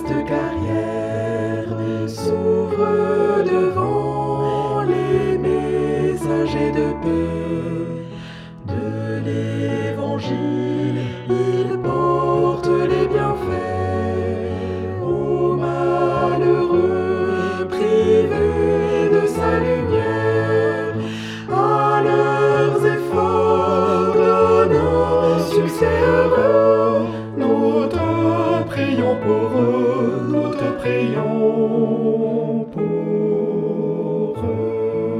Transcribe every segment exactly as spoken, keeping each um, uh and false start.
vaste carrière s'ouvre devant les messagers de paix. De l'Évangile, ils portent les bienfaits aux malheureux privés de sa lumière. À leurs efforts donne un succès heureux. Nous te prions pour eux, nous te prions pour eux.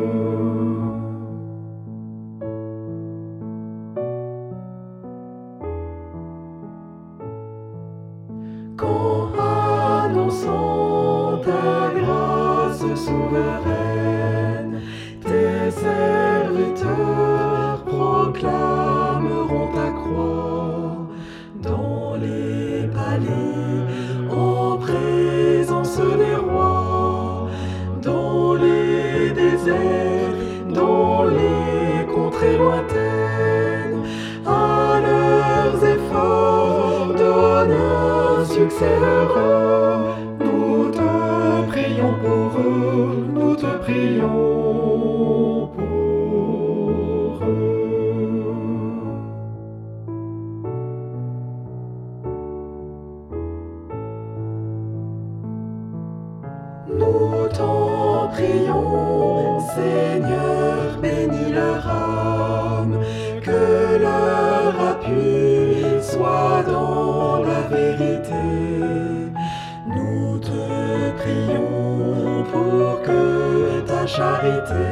Quand annonçant ta grâce souveraine, tes serviteurs proclameront ta croix dans les palais, en présence des rois, dans les déserts, dans les contrées lointaines. À leurs efforts donne un succès heureux. Nous te prions pour eux, nous te prions pour eux. Nous t'en prions, Seigneur, bénis leur âme, que leur appui soit dans la vérité. Nous te prions pour que ta charité,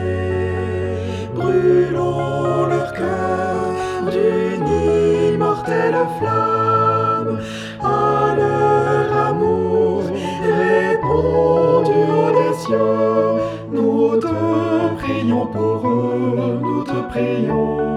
brûlant leur cœur d'une immortelle flamme, à leur amour répondu du haut des cieux. Nous te prions pour eux, nous te prions.